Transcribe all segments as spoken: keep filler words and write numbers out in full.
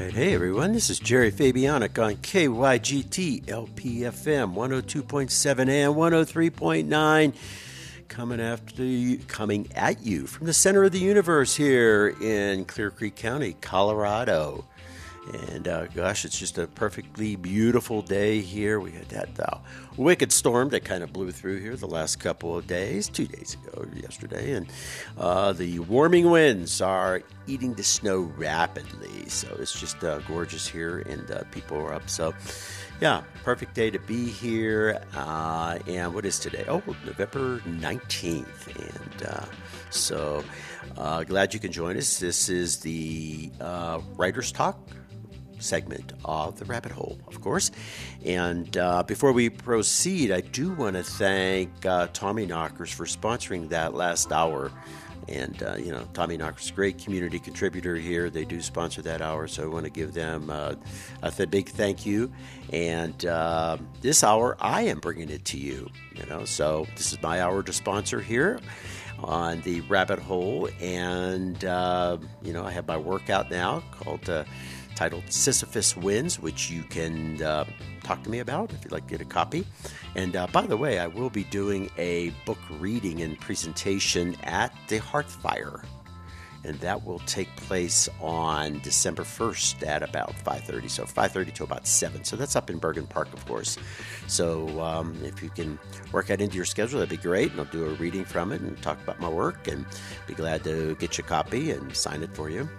right. Hey, everyone. This is Jerry Fabianic on K Y G T L P F M one oh two point seven and one oh three point nine. Coming after you, coming at you from the center of the universe here in Clear Creek County, Colorado. And uh, gosh, it's just a perfectly beautiful day here. We had that uh, wicked storm that kind of blew through here the last couple of days, two days ago, yesterday. And uh, the warming winds are eating the snow rapidly. So it's just uh, gorgeous here, and uh, people are up. So, yeah, perfect day to be here. Uh, and what is today? Oh, November nineteenth. And uh, so uh, glad you can join us. This is the uh, Writer's Talk segment of the Rabbit Hole, of course. And uh, before we proceed, I do want to thank uh, Tommy Knockers for sponsoring that last hour. And, uh, you know, Tommy Knockers, great community contributor here. They do sponsor that hour, so I want to give them uh, a th- big thank you. And uh, this hour, I am bringing it to you, you know. So this is my hour to sponsor here on the Rabbit Hole. And, uh, you know, I have my workout now called uh, titled Sisyphus Wins, which you can uh, talk to me about if you'd like to get a copy. And uh, by the way, I will be doing a book reading and presentation at the Hearthfire, and that will take place on December first at about five thirty, so five thirty to about seven. So that's up in Bergen Park, of course. So um, if you can work that into your schedule, that'd be great, and I'll do a reading from it and talk about my work, and be glad to get you a copy and sign it for you.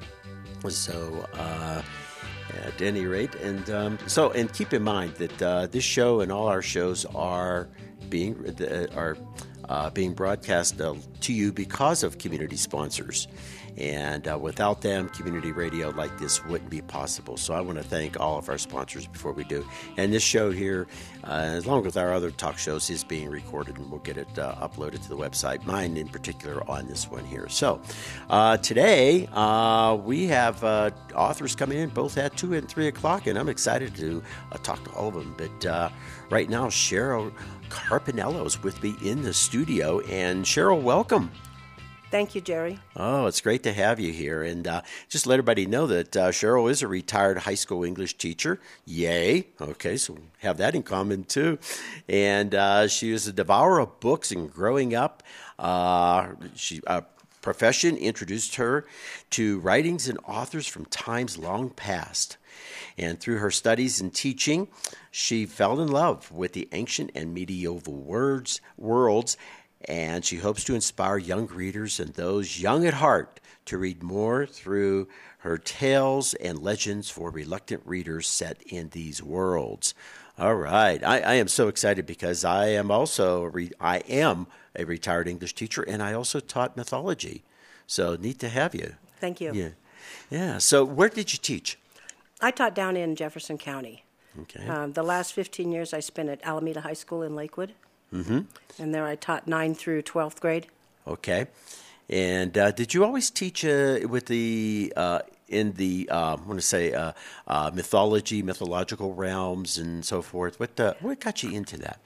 So, uh, at any rate, and um, so, and keep in mind that uh, this show and all our shows are being uh, are uh, being broadcast uh, to you because of community sponsors. And uh, without them, community radio like this wouldn't be possible. So I want to thank all of our sponsors before we do. And this show here, uh, along with our other talk shows, is being recorded, and we'll get it uh, uploaded to the website, mine in particular on this one here. So uh, today, uh, we have uh, authors coming in both at two and three o'clock, and I'm excited to uh, talk to all of them. But uh, right now, Cheryl Carpinello is with me in the studio. And Cheryl, welcome. Thank you, Jerry. Oh, it's great to have you here. And uh, just let everybody know that uh, Cheryl is a retired high school English teacher. Yay. Okay, so we have that in common, too. And uh, she was a devourer of books, and growing up, uh, she uh, profession introduced her to writings and authors from times long past. And through her studies and teaching, she fell in love with the ancient and medieval words, worlds, and she hopes to inspire young readers and those young at heart to read more through her tales and legends for reluctant readers set in these worlds. All right. I, I am so excited because I am also a re- I am a retired English teacher, and I also taught mythology. So neat to have you. Thank you. Yeah. Yeah. So where did you teach? I taught down in Jefferson County. Okay. Um, the last fifteen years I spent at Alameda High School in Lakewood. Mm-hmm. And there I taught ninth through twelfth grade. Okay. And uh, did you always teach uh, with the, uh, in the, uh, I want to say, uh, uh, mythology, mythological realms and so forth? What uh, what got you into that?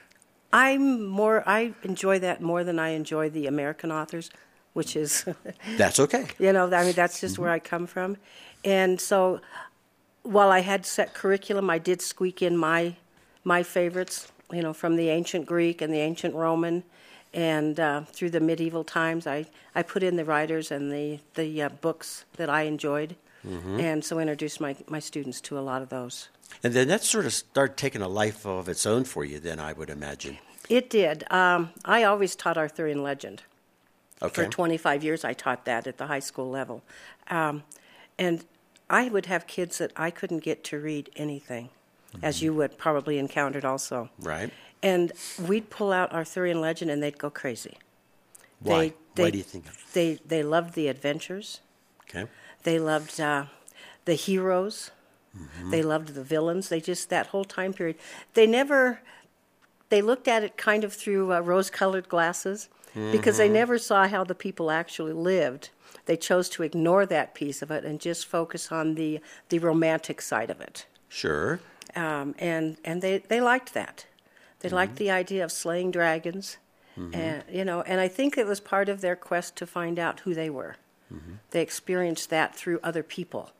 I'm more, I enjoy that more than I enjoy the American authors, which is... That's okay. You know, I mean, that's just mm-hmm. where I come from. And so while I had set curriculum, I did squeak in my my favorites, you know, from the ancient Greek and the ancient Roman, and uh, through the medieval times, I, I put in the writers and the, the uh, books that I enjoyed, mm-hmm. and so introduced my, my students to a lot of those. And then that sort of started taking a life of its own for you then, I would imagine. It did. Um, I always taught Arthurian legend. Okay. For twenty-five years, I taught that at the high school level. Um, and I would have kids that I couldn't get to read anything. Mm-hmm. As you would probably encountered also. Right. And we'd pull out Arthurian legend and they'd go crazy. Why? They, they, Why do you think? They they loved the adventures. Okay. They loved uh, the heroes. Mm-hmm. They loved the villains. They just, that whole time period. They never, they looked at it kind of through uh, rose-colored glasses mm-hmm. because they never saw how the people actually lived. They chose to ignore that piece of it and just focus on the, the romantic side of it. Sure. Um, and and they, they liked that. They mm-hmm. liked the idea of slaying dragons, mm-hmm. and you know. And I think it was part of their quest to find out who they were. Mm-hmm. They experienced that through other people,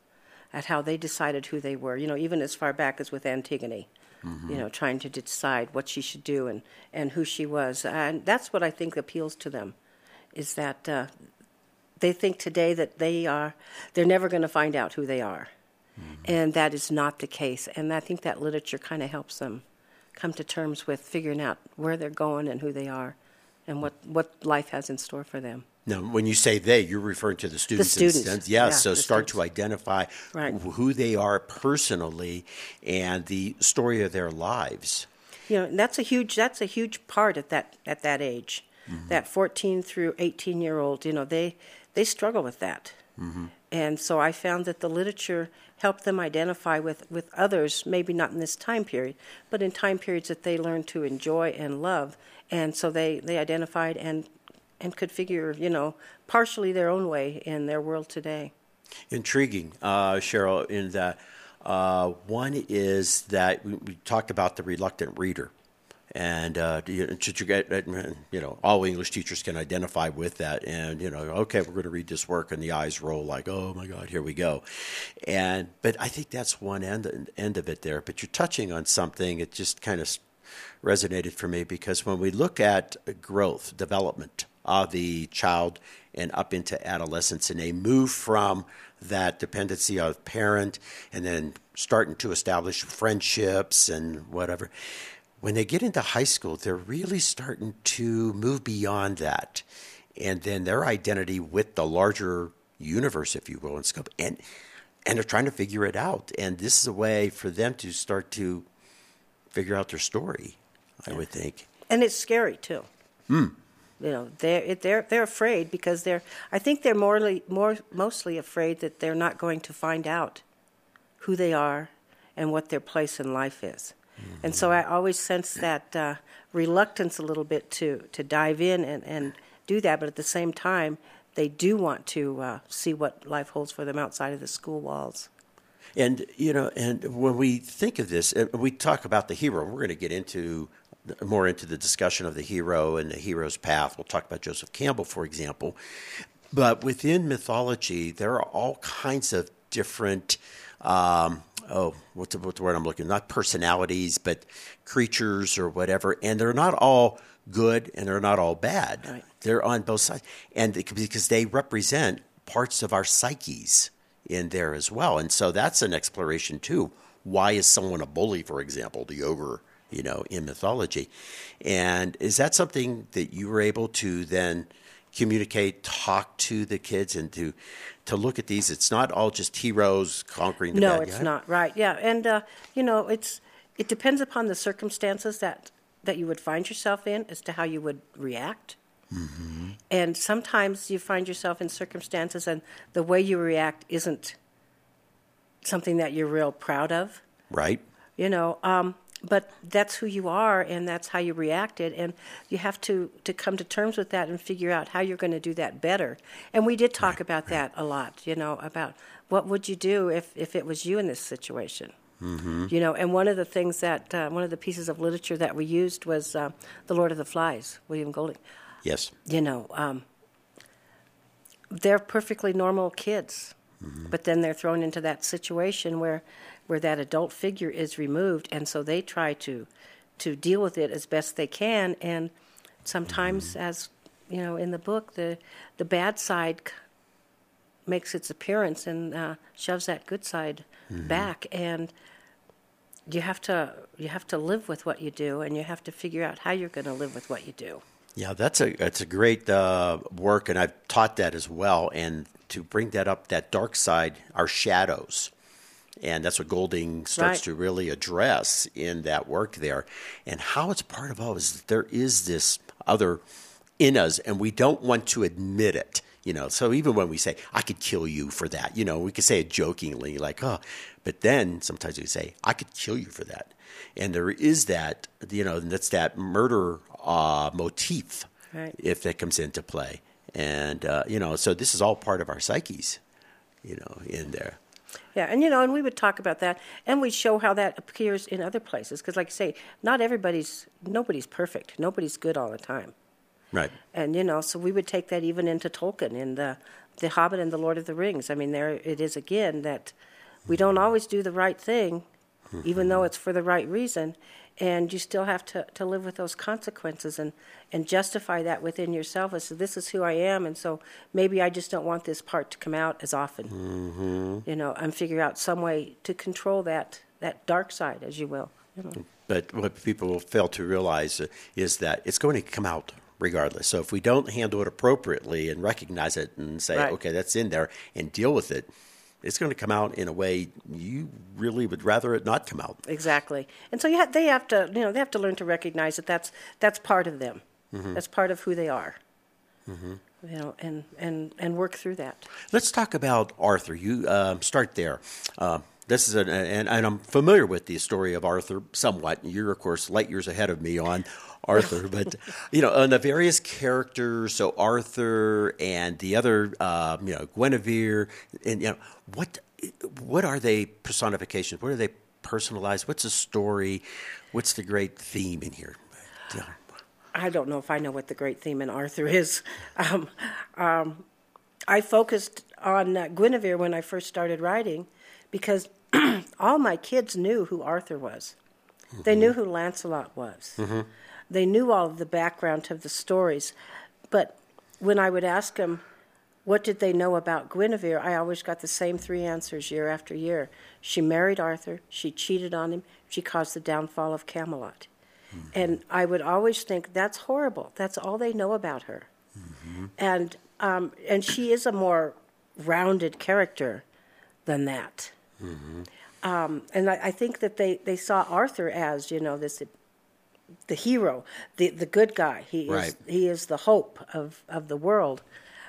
at how they decided who they were. You know, even as far back as with Antigone. Mm-hmm. You know, trying to decide what she should do and, and who she was. And that's what I think appeals to them, is that uh, they think today that they are, they're never going to find out who they are. Mm-hmm. And that is not the case. And I think that literature kind of helps them come to terms with figuring out where they're going and who they are and what, what life has in store for them. Now, when you say they, you're referring to the students. The students. Yes, yeah, so start students. to identify right. who they are personally and the story of their lives. You know, and that's a huge that's a huge part at that at that age. Mm-hmm. That fourteen through eighteen year old, you know, they they struggle with that. Mm-hmm. And so I found that the literature helped them identify with, with others, maybe not in this time period, but in time periods that they learned to enjoy and love. And so they, they identified and and could figure, you know, partially their own way in their world today. Intriguing, uh, Cheryl, in that uh, one is that we, we talked about the reluctant reader. And, uh, you, you know, all English teachers can identify with that. And, you know, okay, we're going to read this work, and the eyes roll like, oh, my God, here we go. And but I think that's one end, end of it there. But you're touching on something, it just kind of resonated for me, because when we look at growth, development of the child and up into adolescence, and they move from that dependency of parent and then starting to establish friendships and whatever, when they get into high school, they're really starting to move beyond that. And then their identity with the larger universe, if you will, and scope, and and they're trying to figure it out. And this is a way for them to start to figure out their story, I would think. And it's scary too. Mm. You know, they're they're they're afraid because they're. I think they're morely more mostly afraid that they're not going to find out who they are and what their place in life is. Mm-hmm. And so I always sense that uh, reluctance a little bit to to dive in and, and do that, but at the same time, they do want to uh, see what life holds for them outside of the school walls. And, you know, and when we think of this, we talk about the hero. We're going to get into more into the discussion of the hero and the hero's path. We'll talk about Joseph Campbell, for example. But within mythology, there are all kinds of different, um, oh, what's the, what's the word I'm looking for? Not personalities, but creatures or whatever. And they're not all good and they're not all bad. Right. They're on both sides. And because they represent parts of our psyches in there as well. And so that's an exploration too. Why is someone a bully, for example, the ogre, you know, in mythology? And is that something that you were able to then communicate, talk to the kids and to to look at these? It's not all just heroes conquering the no, bad guy. No, it's not. Right. Yeah. And, uh, you know, it's it depends upon the circumstances that, that you would find yourself in as to how you would react. Mm-hmm. And sometimes you find yourself in circumstances and the way you react isn't something that you're real proud of. Right. You know, um, but that's who you are and that's how you reacted. And you have to, to come to terms with that and figure out how you're going to do that better. And we did talk right, about right. that a lot, you know, about what would you do if, if it was you in this situation. Mm-hmm. You know, and one of the things that, uh, one of the pieces of literature that we used was uh, The Lord of the Flies, William Golding. Yes. You know, um, they're perfectly normal kids, mm-hmm. but then they're thrown into that situation where, where that adult figure is removed, and so they try to, to deal with it as best they can. And sometimes, mm-hmm. as you know, in the book, the the bad side makes its appearance and uh, shoves that good side mm-hmm. back, and you have to you have to live with what you do, and you have to figure out how you're going to live with what you do. Yeah, that's a that's a great uh, work, and I've taught that as well. And to bring that up, that dark side, our shadows, and that's what Golding starts right. to really address in that work there, and how it's part of all is that there is this other in us, and we don't want to admit it. You know, so even when we say, I could kill you for that, you know, we could say it jokingly, like, oh, but then sometimes we say, I could kill you for that. And there is that, you know, and that's that murder uh, motif, right. if that comes into play. And, uh, you know, so this is all part of our psyches, you know, in there. Yeah, and, you know, and we would talk about that, and we'd show how that appears in other places. Because, like you say, not everybody's, nobody's perfect. Nobody's good all the time. Right. And, you know, so we would take that even into Tolkien in the, the Hobbit and the Lord of the Rings. I mean, there it is again that We don't always do the right thing, even though it's for the right reason, and you still have to, to live with those consequences and, and justify that within yourself as, this is who I am, and so maybe I just don't want this part to come out as often. Mm-hmm. You know, and figure out some way to control that, that dark side, as you will. You know. But what people fail to realize is that it's going to come out regardless. So if we don't handle it appropriately and recognize it and say, right. okay, that's in there, and deal with it, it's going to come out in a way you really would rather it not come out. Exactly. And so you have, they have to, you know, they have to learn to recognize that that's, that's part of them. Mm-hmm. That's part of who they are. Mm-hmm. You know, and, and, and work through that. Let's talk about Arthur. You um, start there. Uh, This is an, and, and I'm familiar with the story of Arthur somewhat. You're, of course, light years ahead of me on Arthur. But, you know, on the various characters, so Arthur and the other, uh, you know, Guinevere, and, you know, what what are they personifications? What are they personalized? What's the story? What's the great theme in here? Yeah. I don't know if I know what the great theme in Arthur is. Um, um, I focused on uh, Guinevere when I first started writing because all my kids knew who Arthur was. Mm-hmm. They knew who Lancelot was. Mm-hmm. They knew all of the background of the stories. But when I would ask them, what did they know about Guinevere, I always got the same three answers year after year. She married Arthur, she cheated on him, she caused the downfall of Camelot. Mm-hmm. And I would always think, that's horrible. That's all they know about her. Mm-hmm. And um, and she is a more rounded character than that. Mm-hmm. Um, and I, I think that they, they saw Arthur as, you know, this the hero, the the good guy. He right. is he is the hope of, of the world.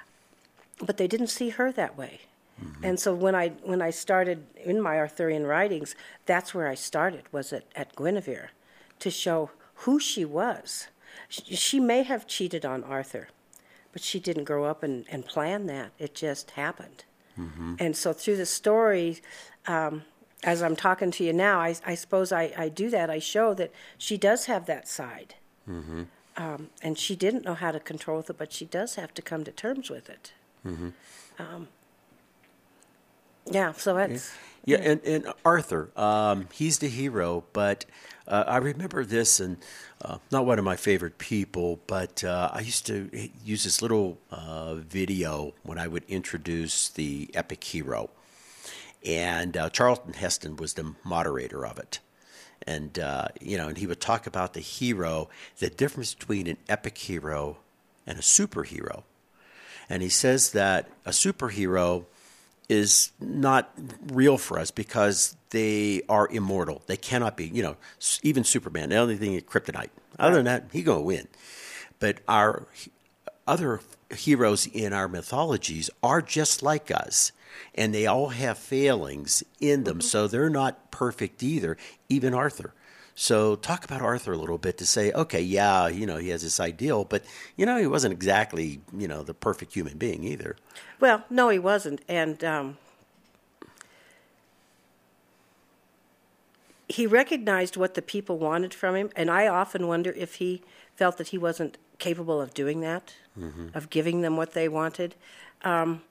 But they didn't see her that way. Mm-hmm. And so when I when I started in my Arthurian writings, that's where I started, was at, at Guinevere, to show who she was. She, she may have cheated on Arthur, but she didn't grow up and, and plan that. It just happened. Mm-hmm. And so through the story, um, as I'm talking to you now, I, I suppose I, I do that. I show that she does have that side. Mm-hmm. Um, and she didn't know how to control it, but she does have to come to terms with it. Mm-hmm. Um, yeah, so that's... Yeah, yeah. And, and Arthur, um, he's the hero, but uh, I remember this, and uh, not one of my favorite people, but uh, I used to use this little uh, video when I would introduce the epic hero. And uh, Charlton Heston was the moderator of it. And, uh, you know, and he would talk about the hero, the difference between an epic hero and a superhero. And he says that a superhero is not real for us because they are immortal. They cannot be, you know, even Superman, the only thing is kryptonite. Other than that, he's going to win. But our other heroes in our mythologies are just like us, and they all have failings in them, mm-hmm. so they're not perfect either, even Arthur. So talk about Arthur a little bit to say, okay, yeah, you know, he has this ideal, but, you know, he wasn't exactly, you know, the perfect human being either. Well, no, he wasn't. And um, he recognized what the people wanted from him, and I often wonder if he felt that he wasn't capable of doing that, mm-hmm. of giving them what they wanted. Um,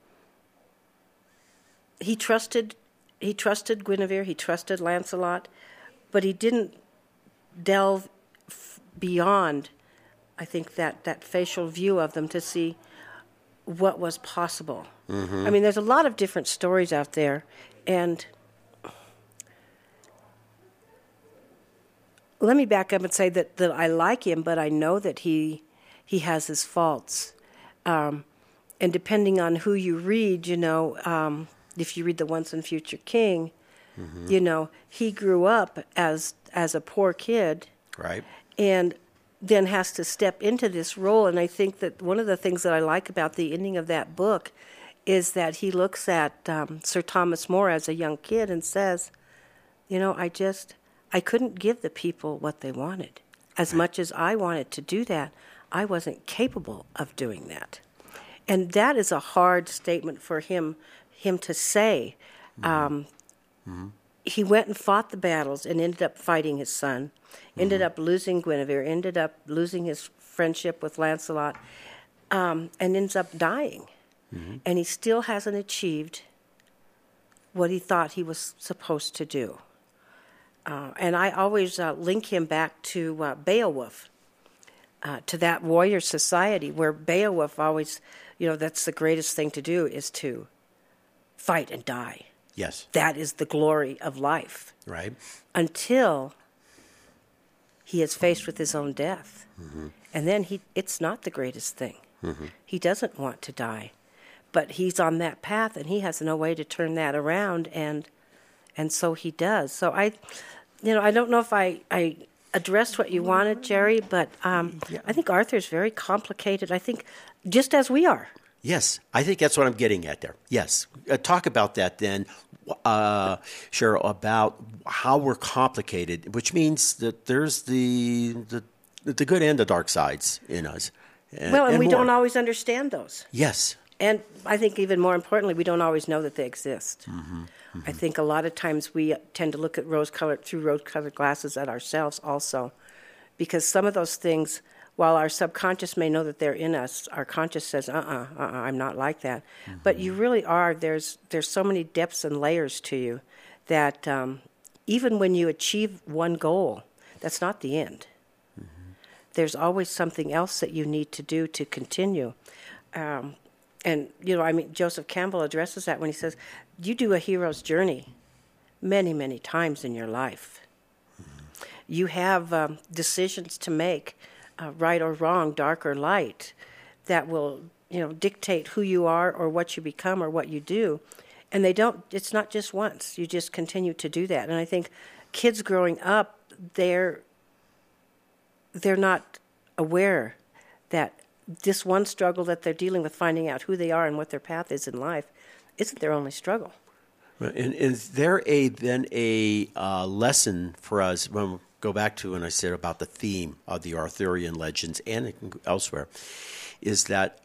he trusted, he trusted Guinevere, he trusted Lancelot, but he didn't delve f- beyond, I think, that, that facial view of them to see what was possible. Mm-hmm. I mean, there's a lot of different stories out there, and let me back up and say that, that I like him, but I know that he he has his faults. Um, and depending on who you read, you know, um, if you read The Once and Future King, mm-hmm. you know, he grew up as as a poor kid. Right. And then has to step into this role. And I think that one of the things that I like about the ending of that book is that he looks at um, Sir Thomas More as a young kid and says, you know, I just, I couldn't give the people what they wanted. As much as I wanted to do that, I wasn't capable of doing that. And that is a hard statement for him, him to say. Mm-hmm. Um, mm-hmm. He went and fought the battles and ended up fighting his son, ended mm-hmm. up losing Guinevere, ended up losing his friendship with Lancelot, um, and ends up dying. Mm-hmm. And he still hasn't achieved what he thought he was supposed to do. Uh, and I always uh, link him back to uh, Beowulf, uh, to that warrior society where Beowulf always, you know, that's the greatest thing to do is to fight and die. Yes. That is the glory of life. Right. Until he is faced with his own death. Mm-hmm. And then he it's not the greatest thing. Mm-hmm. He doesn't want to die. But he's on that path, and he has no way to turn that around, and and so he does. So I, you know, I don't know if I, I addressed what you wanted, Jerry, but um, yeah. I think Arthur's very complicated. I think just as we are. Yes, I think that's what I'm getting at there. Yes. Uh, talk about that then, uh, Cheryl, about how we're complicated, which means that there's the the, the good and the dark sides in us. And, well, and, and we more. don't always understand those. Yes. And I think even more importantly, we don't always know that they exist. Mm-hmm, mm-hmm. I think a lot of times we tend to look at rose-colored through rose-colored glasses at ourselves also, because some of those things, while our subconscious may know that they're in us, our conscious says, uh-uh, uh-uh, I'm not like that. Mm-hmm. But you really are. There's there's so many depths and layers to you that um, even when you achieve one goal, that's not the end. Mm-hmm. There's always something else that you need to do to continue. Um, and, you know, I mean, Joseph Campbell addresses that when he says, you do a hero's journey many, many times in your life. Mm-hmm. You have um, decisions to make, Uh, right or wrong, dark or light, that will, you know, dictate who you are or what you become or what you do. And they don't, it's not just once. You just continue to do that. And I think kids growing up, they're, they're not aware that this one struggle that they're dealing with, finding out who they are and what their path is in life, isn't their only struggle. And is there a then a uh, lesson for us when we go back to when I said about the theme of the Arthurian legends and elsewhere, is that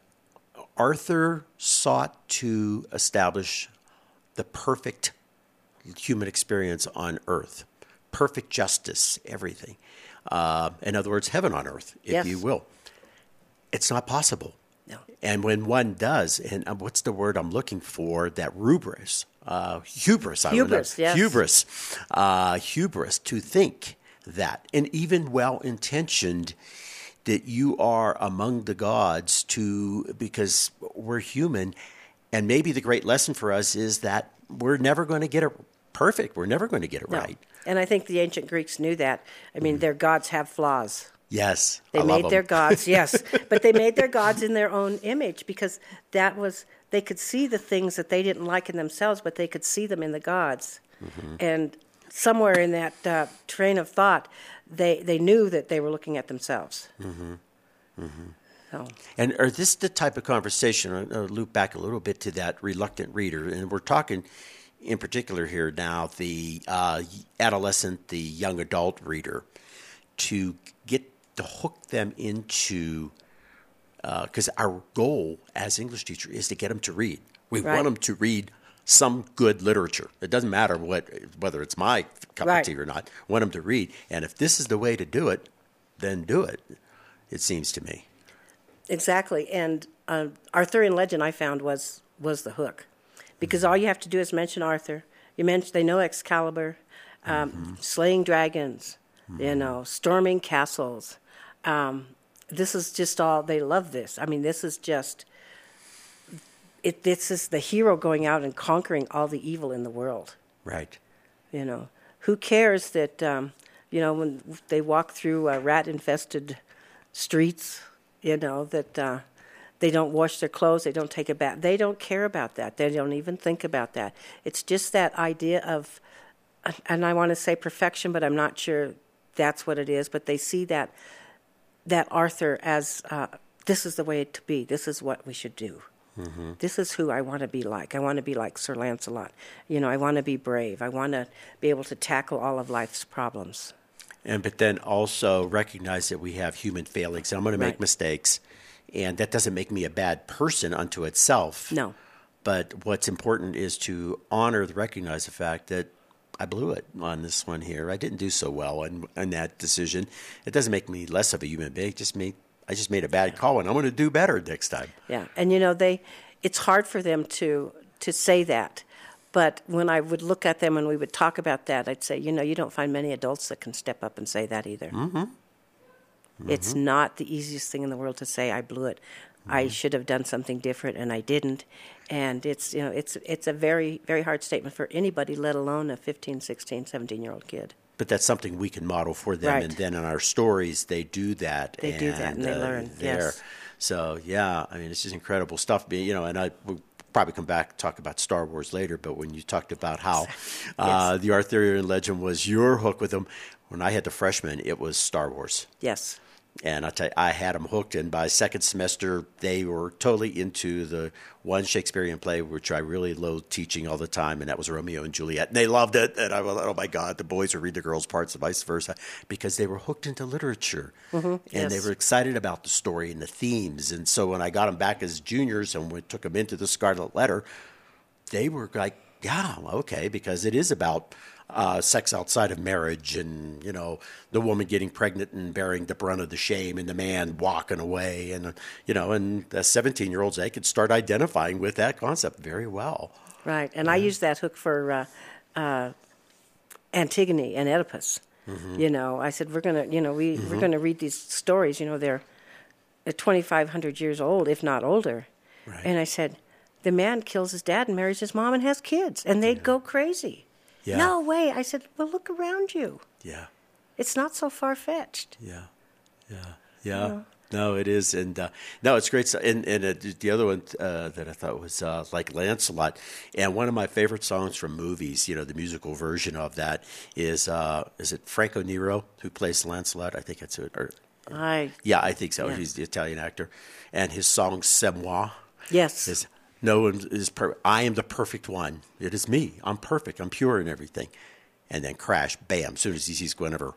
Arthur sought to establish the perfect human experience on earth, perfect justice, everything. Uh, in other words, heaven on earth, if yes. you will. It's not possible. No. And when one does, and what's the word I'm looking for, that rubris, uh, hubris, I hubris, yes. hubris, uh, hubris to think that, and even well-intentioned, that you are among the gods to, because we're human, and maybe the great lesson for us is that we're never going to get it perfect. We're never going to get it no. right. And I think the ancient Greeks knew that. I mean, mm. their gods have flaws. Yes, they I made love their them. gods. Yes, but they made their gods in their own image because that was they could see the things that they didn't like in themselves, but they could see them in the gods. Mm-hmm. And somewhere in that uh, train of thought, they they knew that they were looking at themselves. Mm-hmm. Mm-hmm. So. And are this the type of conversation? I'll loop back a little bit to that reluctant reader, and we're talking in particular here now the uh, adolescent, the young adult reader, to get to hook them into, because uh, our goal as English teacher is to get them to read. We right. want them to read some good literature. It doesn't matter what whether it's my cup right. of tea or not. We want them to read. And if this is the way to do it, then do it, it seems to me. Exactly. And uh, Arthurian legend, I found, was was the hook. Because mm-hmm. all you have to do is mention Arthur. You mention, they know Excalibur, um, mm-hmm. slaying dragons, mm-hmm. you know, storming castles. Um, this is just all, they love this. I mean, this is just, it. this is the hero going out and conquering all the evil in the world. Right. You know, who cares that, um, you know, when they walk through uh, rat-infested streets, you know, that uh, they don't wash their clothes, they don't take a bath. They don't care about that. They don't even think about that. It's just that idea of, and I want to say perfection, but I'm not sure that's what it is, but they see that that Arthur as, uh, this is the way to be. This is what we should do. Mm-hmm. This is who I want to be like. I want to be like Sir Lancelot. You know, I want to be brave. I want to be able to tackle all of life's problems. And but then also recognize that we have human failings. I'm going to make right. mistakes, and that doesn't make me a bad person unto itself. No. But what's important is to honor, recognize the fact that I blew it on this one here. I didn't do so well in, in that decision. It doesn't make me less of a human being. It just made I just made a bad call, and I'm going to do better next time. Yeah, and you know they, it's hard for them to to say that, But when I would look at them and we would talk about that, I'd say, you know, you don't find many adults that can step up and say that either. Mm-hmm. Mm-hmm. It's not the easiest thing in the world to say, I blew it. Mm-hmm. I should have done something different, and I didn't. And it's, you know, it's it's a very, very hard statement for anybody, let alone a fifteen, sixteen, seventeen-year-old kid. But that's something we can model for them. Right. And then in our stories, they do that. They and, do that, and they uh, learn, there. yes. So, yeah, I mean, it's just incredible stuff. You know, and I will probably come back and talk about Star Wars later, but when you talked about how yes. uh, the Arthurian legend was your hook with them, when I had the freshmen, it was Star Wars. Yes. And I tell you, I had them hooked, and by second semester, they were totally into the one Shakespearean play, which I really loathed teaching all the time, and that was Romeo and Juliet. And they loved it, and I was, oh my God, the boys would read the girls' parts and vice versa, because they were hooked into literature, mm-hmm. and yes. they were excited about the story and the themes. And so when I got them back as juniors and we took them into the Scarlet Letter, they were like, yeah, okay, because it is about uh, sex outside of marriage, and you know, the woman getting pregnant and bearing the brunt of the shame, and the man walking away, and you know, and as seventeen-year-olds, they could start identifying with that concept very well. Right, and yeah. I use that hook for uh, uh, Antigone and Oedipus. Mm-hmm. You know, I said we're gonna, you know, we mm-hmm. we're gonna read these stories. You know, they're twenty-five hundred years old, if not older. Right. And I said, the man kills his dad and marries his mom and has kids, and they'd yeah. go crazy. Yeah. No way. I said, well, look around you. Yeah. It's not so far-fetched. Yeah. Yeah. Yeah. You know? No, it is. And uh, no, it's great. And, and uh, the other one uh, that I thought was uh, like Lancelot. And one of my favorite songs from movies, you know, the musical version of that is, uh, is it Franco Nero who plays Lancelot? I think it's it. Or, I, yeah, I think so. Yeah. He's the Italian actor. And his song, C'est moi. Yes. Is, no one is perfect. I am the perfect one. It is me. I'm perfect. I'm pure and everything. And then crash, bam, as soon as he sees Guinevere.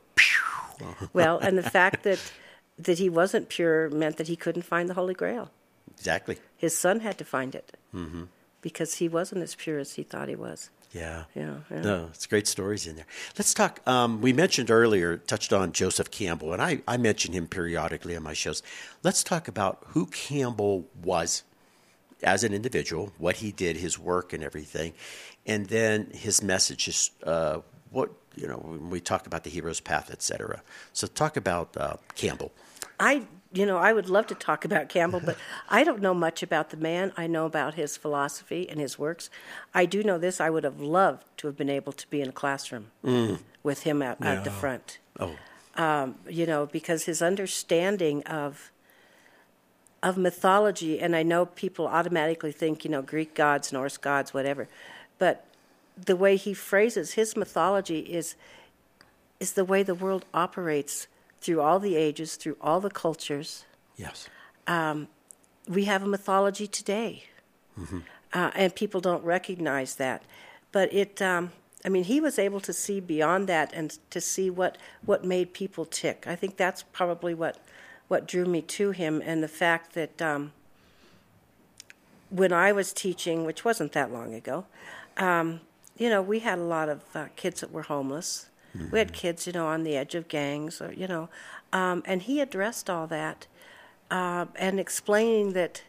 Well, and the fact that that he wasn't pure meant that he couldn't find the Holy Grail. Exactly. His son had to find it mm-hmm. because he wasn't as pure as he thought he was. Yeah. Yeah. yeah. No, it's great stories in there. Let's talk. Um, we mentioned earlier, touched on Joseph Campbell, and I, I mention him periodically on my shows. Let's talk about who Campbell was as an individual, what he did, his work and everything, and then his messages, uh, what, you know, when we talk about the hero's path, et cetera. So talk about uh, Campbell. I, you know, I would love to talk about Campbell, but I don't know much about the man. I know about his philosophy and his works. I do know this. I would have loved to have been able to be in a classroom mm. with him at, yeah. at the front. Oh. Um, you know, because his understanding of of mythology, and I know people automatically think, you know, Greek gods, Norse gods, whatever, but the way he phrases his mythology is is the way the world operates through all the ages, through all the cultures. Yes. Um, we have a mythology today, mm-hmm. uh, and people don't recognize that. But it, um, I mean, he was able to see beyond that and to see what, what made people tick. I think that's probably what what drew me to him, and the fact that um, when I was teaching, which wasn't that long ago, um, you know, we had a lot of uh, kids that were homeless. Mm-hmm. We had kids, you know, on the edge of gangs, or you know, um, and he addressed all that uh, and explaining that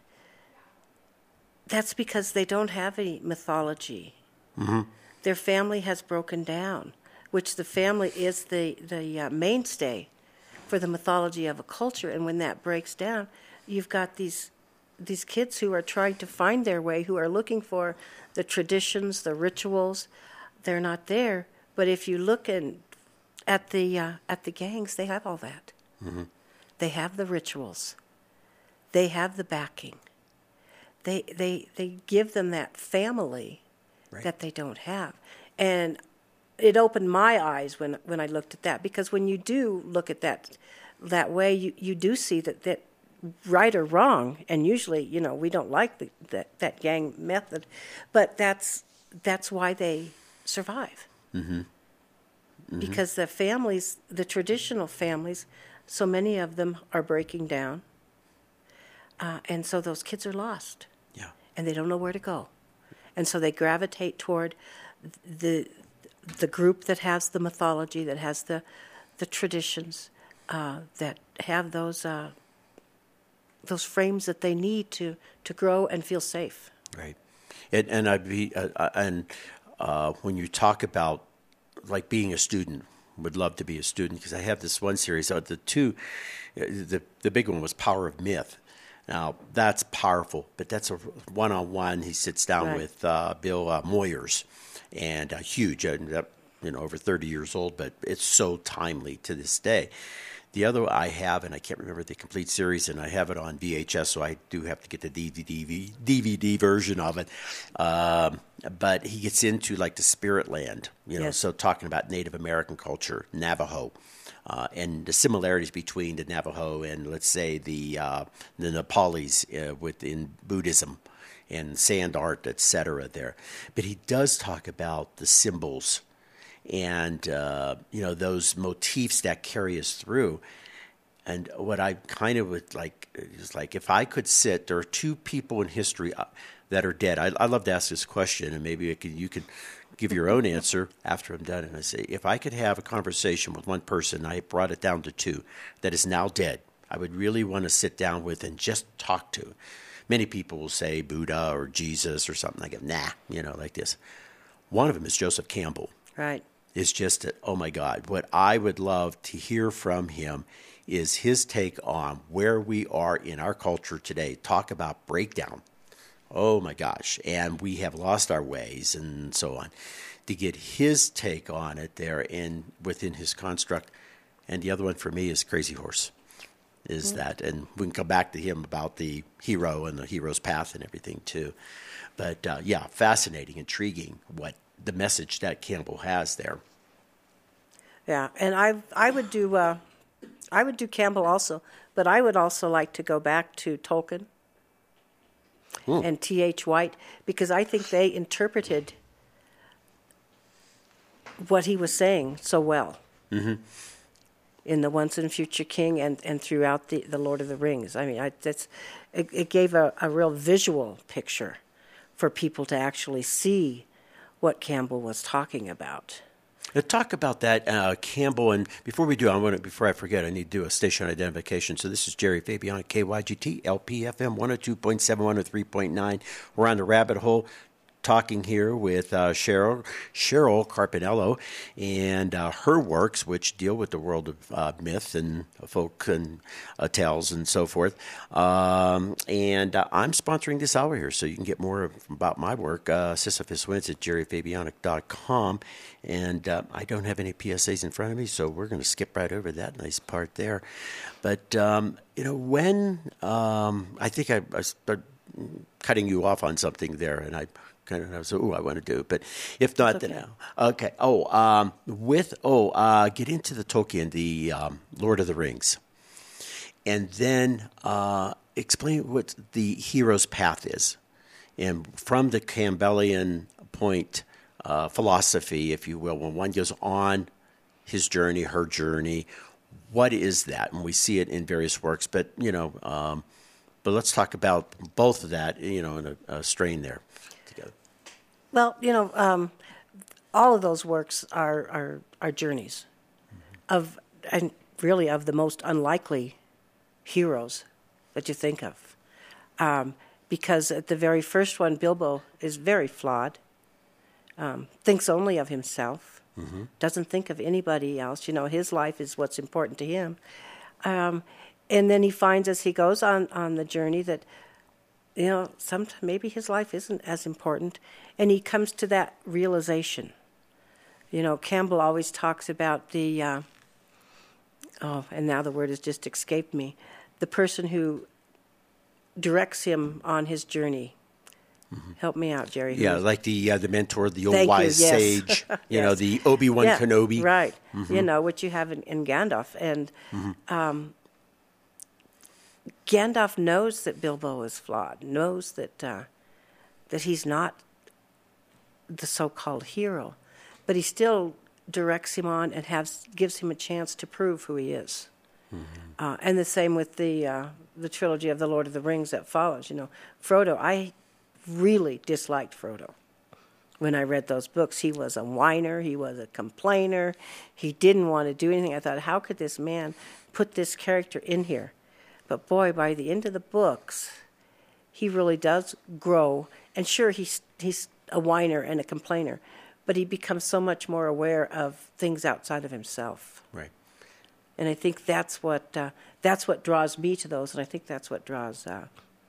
that's because they don't have any mythology. Mm-hmm. Their family has broken down, which the family is the the uh, mainstay for the mythology of a culture, and when that breaks down, you've got these these kids who are trying to find their way, who are looking for the traditions, the rituals. They're not there. But if you look in, at the uh, at the gangs, they have all that. Mm-hmm. They have the rituals. They have the backing. They they they give them that family right. that they don't have, and it opened my eyes when when I looked at that, because when you do look at that that way, you, you do see that, that right or wrong, and usually, you know, we don't like the, that that gang method, but that's that's why they survive. Mm-hmm. Mm-hmm. Because the families, the traditional families, so many of them are breaking down, uh, and so those kids are lost. Yeah, and they don't know where to go, and so they gravitate toward the the group that has the mythology, that has the the traditions, uh, that have those uh, those frames that they need to, to grow and feel safe. Right, and and I'd be uh, and uh, when you talk about like being a student, would love to be a student because I have this one series. Uh, the two, the the big one was Power of Myth. Now that's powerful, but that's a one-on-one. He sits down Right. with uh, Bill uh, Moyers, and uh, huge, ended up you know over thirty years old, but it's so timely to this day. The other I have, and I can't remember the complete series, and I have it on V H S, so I do have to get the D V D, D V D version of it. Um, but he gets into like the spirit land, you know, Yes. so talking about Native American culture, Navajo, uh, and the similarities between the Navajo and, let's say, the uh, the Nepalis uh, within Buddhism and sand art, et cetera there. But he does talk about the symbols and uh, you know those motifs that carry us through. And what I kind of would like is like if I could sit, there are two people in history uh, that are dead. I, I love to ask this question, and maybe I could, you could give your own answer after I'm done. And I say, if I could have a conversation with one person, I brought it down to two, that is now dead, I would really want to sit down with and just talk to. Many people will say Buddha or Jesus or something. I go, nah, you know, like this. One of them is Joseph Campbell. Right. Is just, that, oh my God, what I would love to hear from him is his take on where we are in our culture today. Talk about breakdown. Oh my gosh. And we have lost our ways and so on. To get his take on it there in within his construct. And the other one for me is Crazy Horse. Is mm-hmm. that, and we can come back to him about the hero and the hero's path and everything too. But uh, yeah, fascinating, intriguing what the message that Campbell has there. Yeah, and I I would do uh, I would do Campbell also, but I would also like to go back to Tolkien mm. and T H White because I think they interpreted what he was saying so well mm-hmm. in the Once and Future King and, and throughout the, the Lord of the Rings. I mean, I, that's it, it gave a, a real visual picture for people to actually see what Campbell was talking about. Now talk about that, uh, Campbell. And before we do, I want to, before I forget, I need to do a station identification. So this is Jerry Fabian at K Y G T, L P F M, one oh two point seven, one oh three point nine. We're on the rabbit hole, talking here with uh, Cheryl Cheryl Carpinello and uh, her works, which deal with the world of uh, myth and folk and uh, tales and so forth. Um, and uh, I'm sponsoring this hour here, so you can get more about my work. Uh, Sisyphus Wins at jerry fabianic dot com. And uh, I don't have any P S As in front of me, so we're going to skip right over that nice part there. But, um, you know, when um, I think I, I started cutting you off on something there, and I kind of know, so, oh, I want to do it. But if not, okay. then no. Okay. Oh, um, with, oh, uh, get into the Tolkien, the um, Lord of the Rings. And then uh, explain what the hero's path is. And from the Campbellian point, uh, philosophy, if you will, when one goes on his journey, her journey, what is that? And we see it in various works, but, you know, um, but let's talk about both of that, you know, in a, a strain there together. Well, you know, um, all of those works are are, are journeys mm-hmm. of, and really of the most unlikely heroes that you think of. Um, because at the very first one, Bilbo is very flawed, um, thinks only of himself, mm-hmm. doesn't think of anybody else. You know, his life is what's important to him. Um, and then he finds as he goes on, on the journey that, you know, sometimes maybe his life isn't as important. And he comes to that realization. You know, Campbell always talks about the, uh, oh, and now the word has just escaped me, the person who directs him on his journey. Mm-hmm. Help me out, Jerry. Yeah, like the uh, the mentor, the old Thank wise you, yes. sage, you yes. know, the Obi-Wan yeah, Kenobi. Right, mm-hmm. you know, which you have in, in Gandalf. And mm-hmm. um, Gandalf knows that Bilbo is flawed, knows that uh, that he's not the so-called hero, but he still directs him on and has gives him a chance to prove who he is. Mm-hmm. Uh, and the same with the uh, the trilogy of the Lord of the Rings that follows. You know, Frodo, I really disliked Frodo when I read those books. He was a whiner, he was a complainer, he didn't want to do anything. I thought, how could this man put this character in here? But boy, by the end of the books, he really does grow. And sure, he's he's a whiner and a complainer, but he becomes so much more aware of things outside of himself. Right. And I think that's what uh, that's what draws me to those, and I think that's what draws uh,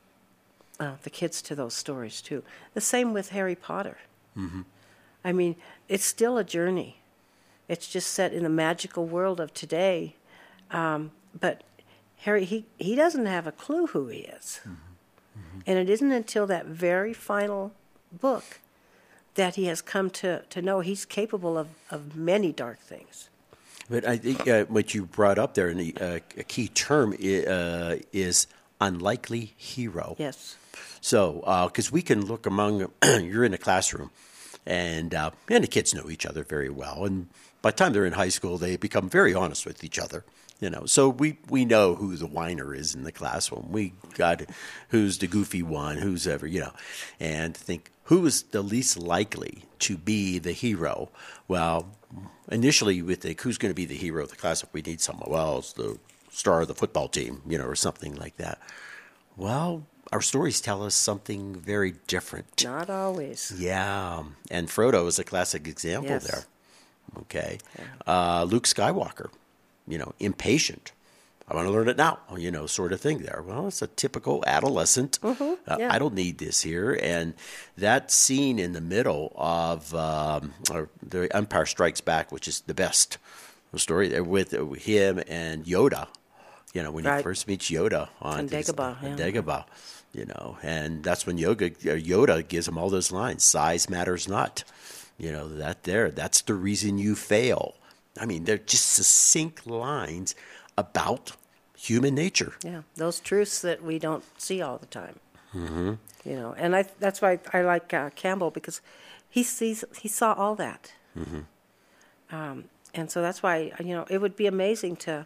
uh, the kids to those stories too. The same with Harry Potter. Mm-hmm. I mean, it's still a journey. It's just set in the magical world of today, um, but Harry he he doesn't have a clue who he is, mm-hmm. Mm-hmm. and it isn't until that very final book that he has come to, to know he's capable of, of many dark things. But I think uh, what you brought up there, and the, uh, a key term is, uh, is unlikely hero. Yes. So, because uh, we can look among, you're in a classroom, and uh, and the kids know each other very well, and by the time they're in high school, they become very honest with each other. You know, so we, we know who the whiner is in the classroom. We got who's the goofy one, who's ever, you know, and think who is the least likely to be the hero. Well, initially we think who's going to be the hero of the class if we need someone. Well, it's the star of the football team, you know, or something like that. Well, our stories tell us something very different. Not always. Yeah, and Frodo is a classic example yes. there. Okay, yeah. uh, Luke Skywalker. You know, impatient. I want to learn it now, you know, sort of thing there. Well, it's a typical adolescent. Mm-hmm, yeah. uh, I don't need this here. And that scene in the middle of um, or the Empire Strikes Back, which is the best story there with him and Yoda, you know, when right. he first meets Yoda on Dagobah, his, yeah. Dagobah, you know, and that's when Yoda, Yoda gives him all those lines. Size matters not. You know, that there, that's the reason you fail. I mean, they're just succinct lines about human nature. Yeah, those truths that we don't see all the time. Mm-hmm. You know, and I that's why I like uh, Campbell, because he sees he saw all that. Mm-hmm. Um, and so that's why, you know, it would be amazing to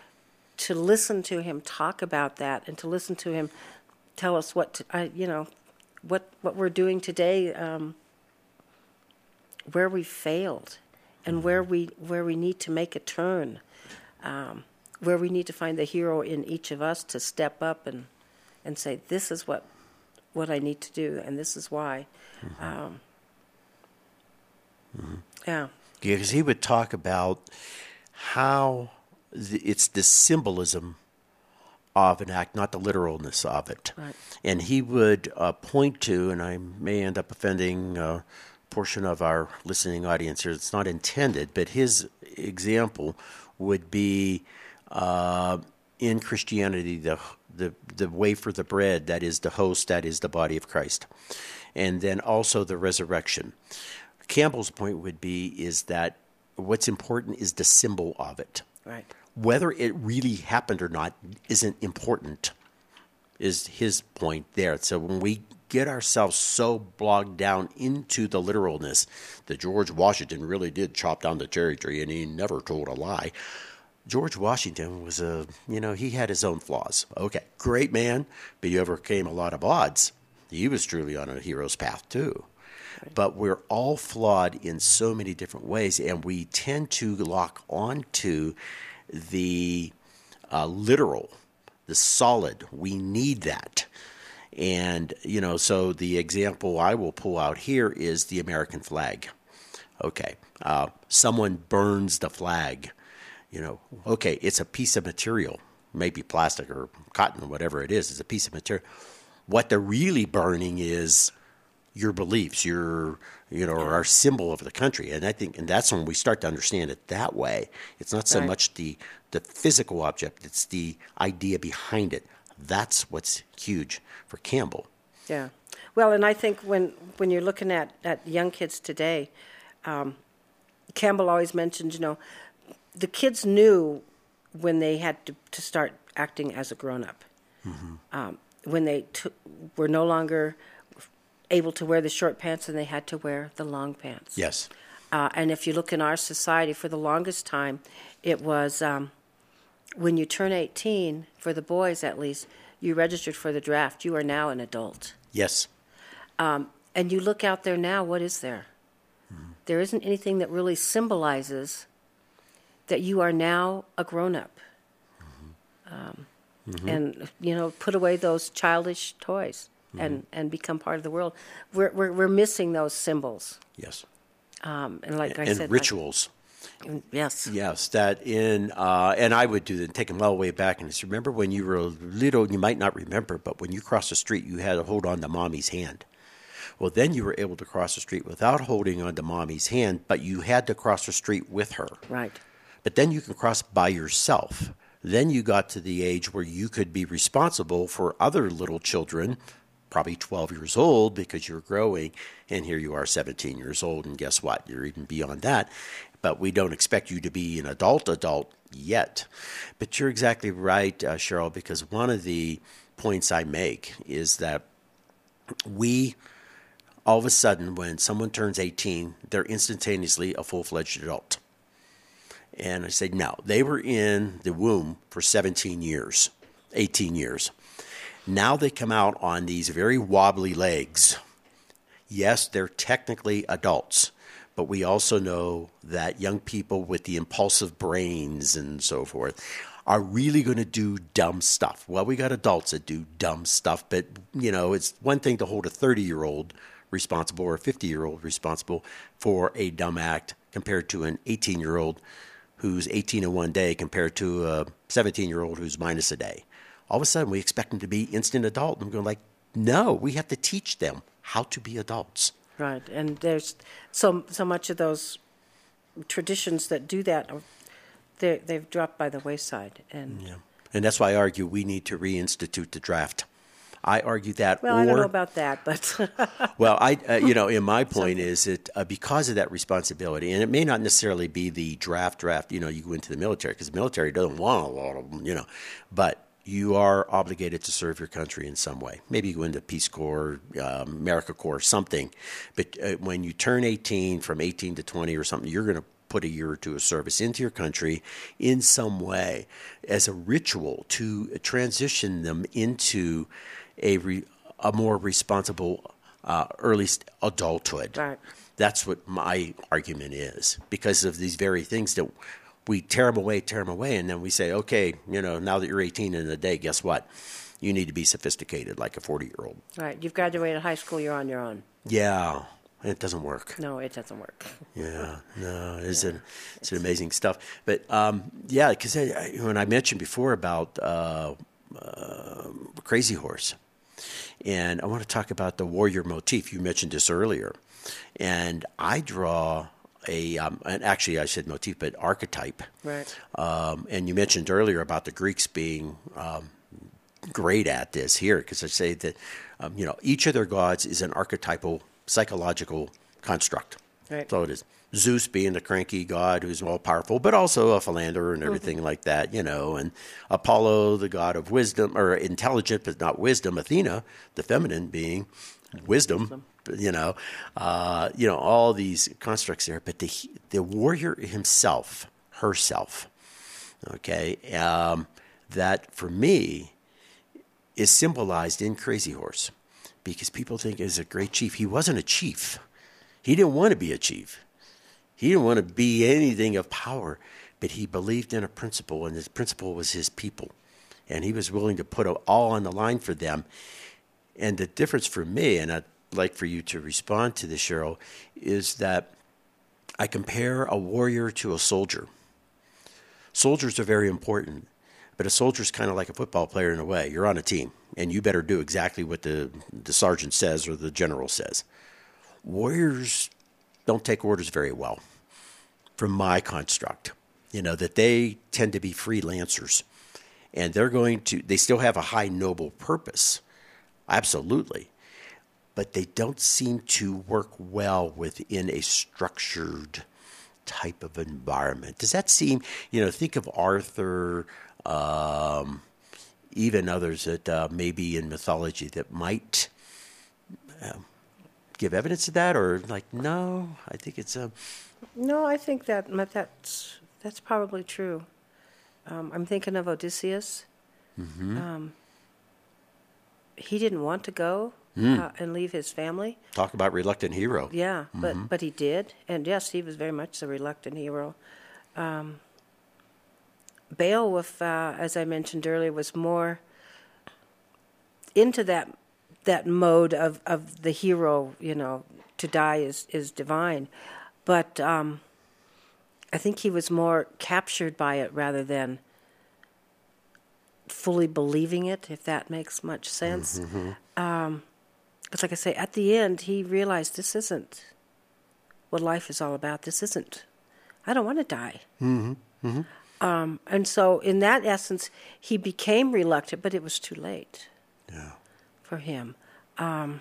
to listen to him talk about that, and to listen to him tell us what to, uh, you know, what what we're doing today, um, where we failed. And where we where we need to make a turn, um, where we need to find the hero in each of us to step up and and say, this is what what I need to do, and this is why. Mm-hmm. Um, mm-hmm. Yeah. Yeah, because he would talk about how the, it's the symbolism of an act, not the literalness of it. Right. And he would uh, point to, and I may end up offending Uh, portion of our listening audience here. It's not intended, but his example would be uh, in Christianity, the the the wafer, the bread, that is the host, that is the body of Christ, and then also the resurrection. Campbell's point would be is that what's important is the symbol of it. Right. Whether it really happened or not isn't important, is his point there. So when we get ourselves so bogged down into the literalness that George Washington really did chop down the cherry tree and he never told a lie. George Washington was a, you know, he had his own flaws. Okay, great man, but he overcame a lot of odds. He was truly on a hero's path too. Right. But we're all flawed in so many different ways, and we tend to lock onto the uh, literal, the solid. We need that. And, you know, so the example I will pull out here is the American flag. Okay, uh, someone burns the flag. You know, okay, it's a piece of material, maybe plastic or cotton or whatever it is. It's a piece of material. What they're really burning is your beliefs, your, you know, or our symbol of the country. And I think, and that's when we start to understand it that way. It's not so right. much the, the physical object, it's the idea behind it. That's what's huge for Campbell. Yeah. Well, and I think when, when you're looking at, at young kids today, um, Campbell always mentioned, you know, the kids knew when they had to, to start acting as a grown-up. Mm-hmm. Um, when they t- were no longer able to wear the short pants and they had to wear the long pants. Yes. Uh, and if you look in our society, for the longest time, it was... Um, when you turn eighteen, for the boys at least, you registered for the draft. You are now an adult. Yes. Um, and you look out there now, what is there? Mm-hmm. There isn't anything that really symbolizes that you are now a grown-up. Mm-hmm. Um, mm-hmm. And, you know, put away those childish toys mm-hmm. and, and become part of the world. We're, we're, we're missing those symbols. Yes. Um, and like I and said, rituals. Like, yes. Yes, that in, uh, and I would do that, take them all the way back. And just remember when you were little, you might not remember, but when you crossed the street, you had to hold on to mommy's hand. Well, then you were able to cross the street without holding on to mommy's hand, but you had to cross the street with her. Right. But then you can cross by yourself. Then you got to the age where you could be responsible for other little children, probably twelve years old because you're growing, and here you are seventeen years old, and guess what? You're even beyond that. But we don't expect you to be an adult adult yet. But you're exactly right, uh, Cheryl, because one of the points I make is that we, all of a sudden, when someone turns eighteen, they're instantaneously a full-fledged adult. And I say, no, they were in the womb for seventeen years, eighteen years. Now they come out on these very wobbly legs. Yes, they're technically adults, but we also know that young people with the impulsive brains and so forth are really going to do dumb stuff. Well, we got adults that do dumb stuff, but, you know, it's one thing to hold a thirty-year-old responsible or a fifty-year-old responsible for a dumb act compared to an eighteen-year-old who's eighteen in one day compared to a seventeen-year-old who's minus a day. All of a sudden, we expect them to be instant adult. And I'm going like, no, we have to teach them how to be adults. Right, and there's so so much of those traditions that do that, they they've dropped by the wayside, and yeah. and that's why I argue we need to reinstitute the draft. I argue that. Well, or, I don't know about that, but well, I uh, you know, in my point is that uh, because of that responsibility, and it may not necessarily be the draft draft. You know, you go into the military because the military doesn't want a lot of them. You know, but you are obligated to serve your country in some way. Maybe you go into Peace Corps, um, America Corps, something. But uh, when you turn eighteen, from eighteen to twenty or something, you're going to put a year or two of service into your country in some way as a ritual to transition them into a, re, a more responsible uh, early adulthood. Right. That's what my argument is, because of these very things that we tear them away, tear them away, and then we say, okay, you know, now that you're eighteen in a day, guess what? You need to be sophisticated like a forty-year-old. Right. You've graduated high school, you're on your own. Yeah, it doesn't work. No, it doesn't work. Yeah, no, it's, yeah. an, it's, it's an amazing stuff. But, um, yeah, because when I mentioned before about uh, uh, Crazy Horse, and I want to talk about the warrior motif. You mentioned this earlier. And I draw a, um, and actually I said motif, but archetype. Right. Um, and you mentioned earlier about the Greeks being um, great at this here, because I say that, um, you know, each of their gods is an archetypal psychological construct. Right. So it is. Zeus being the cranky god who's all powerful, but also a philanderer and everything mm-hmm. like that, you know, and Apollo, the god of wisdom, or intelligent but not wisdom, Athena, the feminine being wisdom, wisdom. you know, uh, you know, all these constructs there. But the the warrior himself, herself, okay, um, that for me is symbolized in Crazy Horse, because people think he's a great chief. He wasn't a chief. He didn't want to be a chief. He didn't want to be anything of power, but he believed in a principle, and his principle was his people. And he was willing to put it all on the line for them. And the difference for me, and I'd like for you to respond to this, Cheryl, is that I compare a warrior to a soldier. Soldiers are very important, but a soldier is kind of like a football player in a way. You're on a team, and you better do exactly what the, the sergeant says or the general says. Warriors don't take orders very well, from my construct, you know, that they tend to be freelancers, and they're going to, they still have a high noble purpose, absolutely, but they don't seem to work well within a structured type of environment. Does that seem, you know, think of Arthur, um, even others that uh, maybe in mythology that might uh, give evidence to that, or like, no, I think it's a... No, I think that that's that's probably true. Um, I'm thinking of Odysseus. Mm-hmm. Um, he didn't want to go mm. uh, and leave his family. Talk about reluctant hero. Yeah, mm-hmm. but but he did, and yes, he was very much a reluctant hero. Um, Beowulf, uh, as I mentioned earlier, was more into that that mode of, of the hero, you know, to die is, is divine. but um, I think he was more captured by it rather than fully believing it, if that makes much sense. Mm-hmm. Um, it's like I say, at the end, he realized this isn't what life is all about. This isn't, I don't want to die. Mm-hmm. Mm-hmm. Um, and so in that essence, he became reluctant, but it was too late Yeah. for him. Um,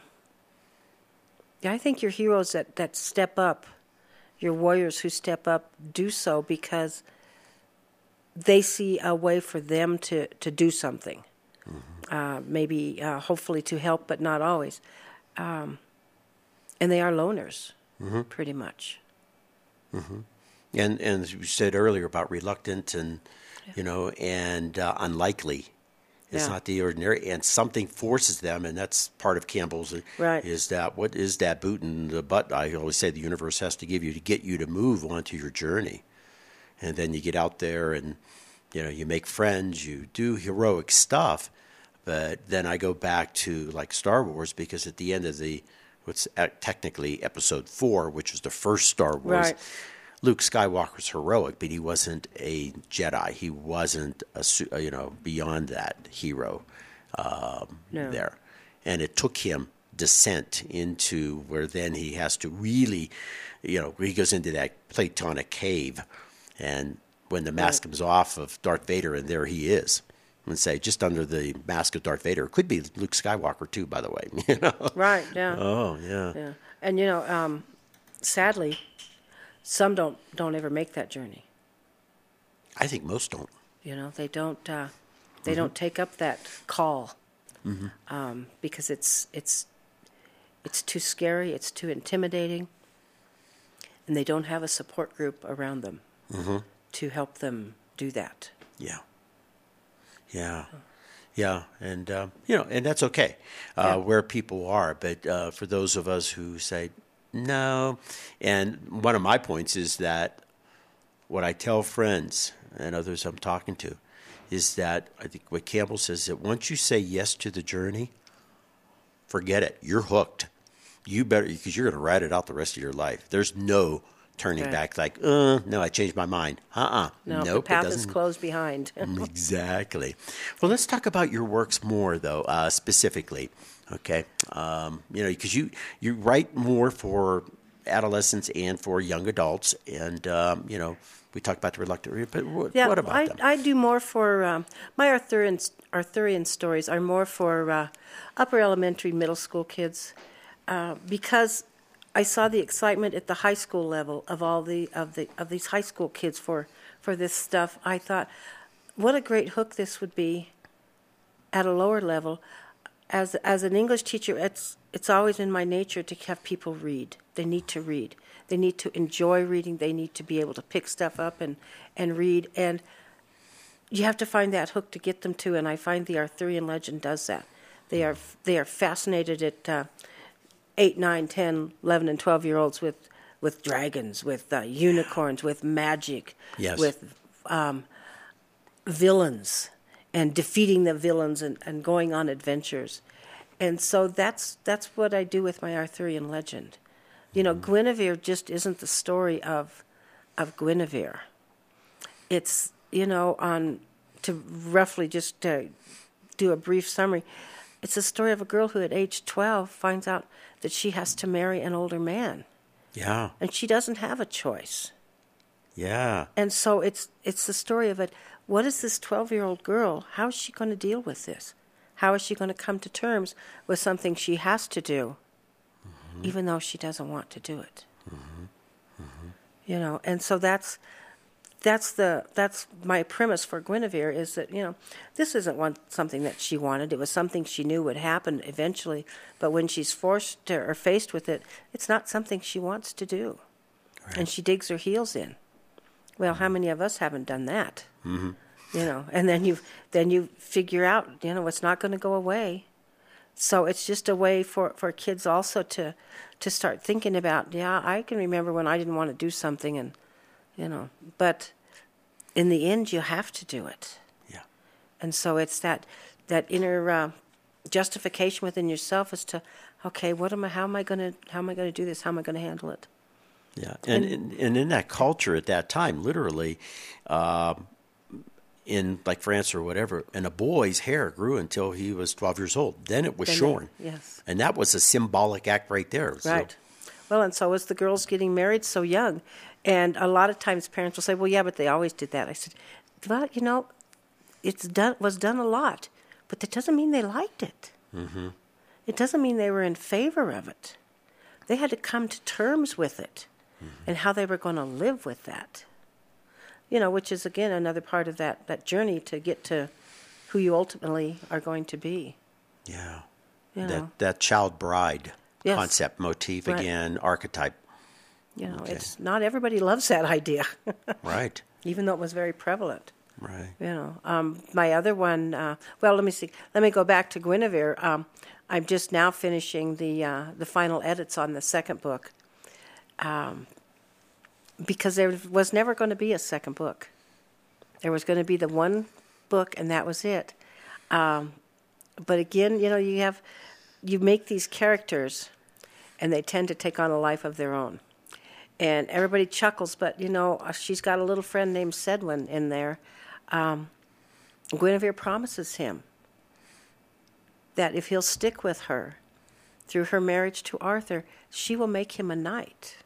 yeah, I think your heroes that, that step up, your warriors who step up, do so because they see a way for them to, to do something. Mm-hmm. Uh, maybe, uh, hopefully to help, but not always. Um, and they are loners, mm-hmm. pretty much. Mm-hmm. And and as you said earlier about reluctant and, yeah. you know, and uh, unlikely. It's yeah. not the ordinary, and something forces them, and that's part of Campbell's. Right. Is that what is that boot in the butt? I always say the universe has to give you to get you to move onto your journey, and then you get out there and, you know, you make friends, you do heroic stuff, but then I go back to like Star Wars because at the end of the what's technically Episode Four, which was the first Star Wars. Right. Luke Skywalker's heroic, but he wasn't a Jedi. He wasn't a, you know, beyond that hero um, no. there. And it took him descent into where then he has to really, you know, he goes into that Platonic cave. And when the mask right. comes off of Darth Vader, and there he is. And say, just under the mask of Darth Vader. It could be Luke Skywalker, too, by the way. You know? Right, yeah. Oh, yeah. yeah. And, you know, um, sadly, some don't don't ever make that journey. I think most don't. You know, they don't uh, they mm-hmm. don't take up that call mm-hmm. um, because it's it's it's too scary, it's too intimidating, and they don't have a support group around them mm-hmm. to help them do that. Yeah, yeah, yeah, and uh, you know, and that's okay uh, yeah. where people are. But uh, for those of us who say, no. And one of my points is that what I tell friends and others I'm talking to is that I think what Campbell says that once you say yes to the journey, forget it. You're hooked. You better, because you're going to ride it out the rest of your life. There's no turning right. back like, uh, no, I changed my mind. Uh-uh. No, nope, the path is closed behind. Exactly. Well, let's talk about your works more, though, uh, specifically. Okay, um, you know, because you, you write more for adolescents and for young adults, and um, you know, we talked about the reluctant. But what, yeah, what about I, them? I do more for um, my Arthurian Arthurian stories are more for uh, upper elementary, middle school kids, uh, because I saw the excitement at the high school level of all the of the of these high school kids for for this stuff. I thought, what a great hook this would be at a lower level. As as an English teacher, it's it's always in my nature to have people read. They need to read. They need to enjoy reading. They need to be able to pick stuff up and, and read. And you have to find that hook to get them to. And I find the Arthurian legend does that. They are they are fascinated at uh, eight, nine, ten, eleven, and twelve year olds with with dragons, with uh, unicorns, with magic, yes. with um, villains. And defeating the villains and, and going on adventures. And so that's that's what I do with my Arthurian legend. You know, mm-hmm. Guinevere just isn't the story of of Guinevere. It's, you know, on to roughly just to do a brief summary, it's a story of a girl who at age twelve finds out that she has to marry an older man. Yeah. And she doesn't have a choice. Yeah. And so it's it's the story of it. What is this twelve-year-old girl, how is she going to deal with this? How is she going to come to terms with something she has to do, mm-hmm. even though she doesn't want to do it? Mm-hmm. Mm-hmm. You know, and so that's that's the that's my premise for Guinevere is that, you know, this isn't one something that she wanted. It was something she knew would happen eventually, but when she's forced to, or faced with it, it's not something she wants to do. Right. And she digs her heels in. Well, how many of us haven't done that? Mm-hmm. You know, and then you then you figure out, you know, it's not going to go away. So it's just a way for, for kids also to to start thinking about, yeah, I can remember when I didn't want to do something, and, you know, but in the end, you have to do it. Yeah. And so it's that that inner uh, justification within yourself as to, okay, what am I? How am I going to? How am I going to do this? How am I going to handle it? Yeah, and, and and in that culture at that time, literally, uh, in like France or whatever, and a boy's hair grew until he was twelve years old. Then it was Then shorn. they- yes. And that was a symbolic act right there. So- Right. Well, and so was the girls getting married so young. And a lot of times parents will say, well, yeah, but they always did that. I said, well, you know, it's done was done a lot, but that doesn't mean they liked it. Mm-hmm. It doesn't mean they were in favor of it. They had to come to terms with it mm-hmm. and how they were going to live with that. You know, which is, again, another part of that, that journey to get to who you ultimately are going to be. Yeah. You that know. that child bride Yes. concept, motif Right. again, archetype. You know, Okay. it's not everybody loves that idea. Right. Even though it was very prevalent. Right. You know, um, my other one. Uh, well, let me see. Let me go back to Guinevere. Um, I'm just now finishing the uh, the final edits on the second book, um, because there was never going to be a second book. There was going to be the one book, and that was it. Um, but again, you know, you have you make these characters, and they tend to take on a life of their own. And everybody chuckles, but, you know, she's got a little friend named Sedwin in there. Um, Guinevere promises him that if he'll stick with her through her marriage to Arthur, she will make him a knight.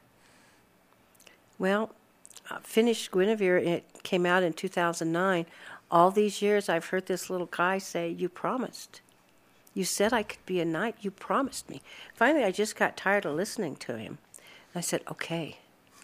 Well, uh, finished Guinevere, it came out in two thousand nine. All these years I've heard this little guy say, you promised. You said I could be a knight. You promised me. Finally, I just got tired of listening to him. I said, okay,